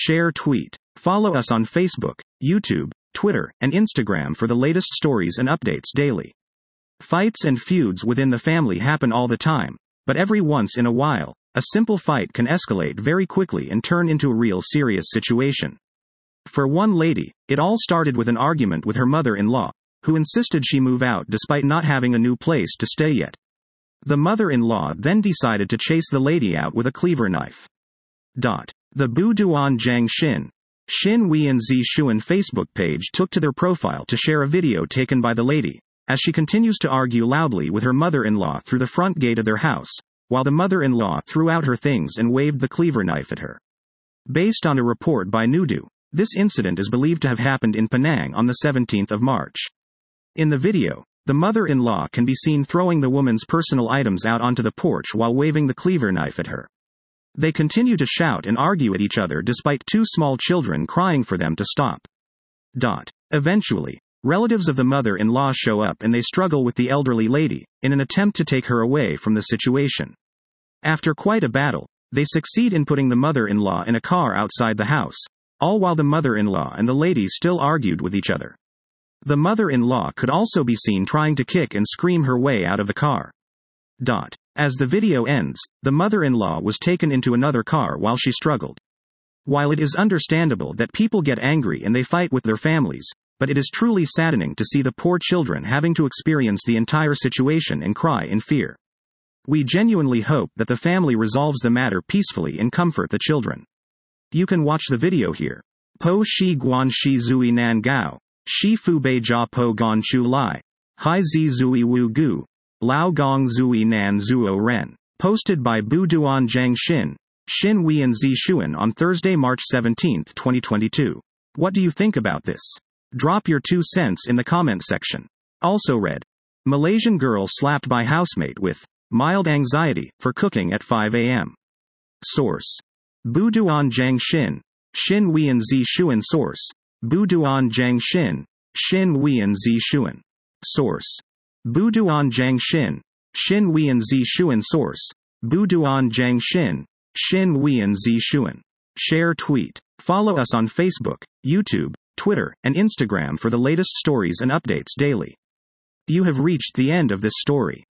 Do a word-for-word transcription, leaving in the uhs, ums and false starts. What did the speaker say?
Share tweet. Follow us on Facebook, YouTube, Twitter, and Instagram for the latest stories and updates daily. Fights and feuds within the family happen all the time, but every once in a while, a simple fight can escalate very quickly and turn into a real serious situation. For one lady, it all started with an argument with her mother-in-law, who insisted she move out despite not having a new place to stay yet. The mother-in-law then decided to chase the lady out with a cleaver knife. Dot. The Buduan Jiang Xin, Xin Weian Zi Shuan Facebook page took to their profile to share a video taken by the lady, as she continues to argue loudly with her mother-in-law through the front gate of their house, while the mother-in-law threw out her things and waved the cleaver knife at her. Based on a report by Nudu, this incident is believed to have happened in Penang on the seventeenth of March. In the video, the mother-in-law can be seen throwing the woman's personal items out onto the porch while waving the cleaver knife at her. They continue to shout and argue at each other despite two small children crying for them to stop. Dot. Eventually, relatives of the mother-in-law show up and they struggle with the elderly lady, in an attempt to take her away from the situation. After quite a battle, they succeed in putting the mother-in-law in a car outside the house, all while the mother-in-law and the lady still argued with each other. The mother-in-law could also be seen trying to kick and scream her way out of the car. Dot. As the video ends, the mother-in-law was taken into another car while she struggled. While it is understandable that people get angry and they fight with their families, but it is truly saddening to see the poor children having to experience the entire situation and cry in fear. We genuinely hope that the family resolves the matter peacefully and comfort the children. You can watch the video here. Po shi guan shi zui nan gao, shi fu bei jia po gon chu lai, hai zi zui wu gu, lao gong zui nan zuo ren. Posted by Buduan Jiang Xin, Xin Weian Zi Shuan on Thursday, March seventeenth, twenty twenty-two. What do you think about this? Drop your two cents in the comment section. Also read. Malaysian girl slapped by housemate with mild anxiety for cooking at five a m Source. Buduan Jiang Xin, Xin Weian Zi Shuan. Source. Buduan Jiang Xin, Xin Weian Zi Shuan. Source. Buduan Jiang Xin, Xin Weian Zi Shuan. Source. Buduan Jiang Xin, Xin Weian Zi Shuan. Share tweet. Follow us on Facebook, YouTube, Twitter, and Instagram for the latest stories and updates daily. You have reached the end of this story.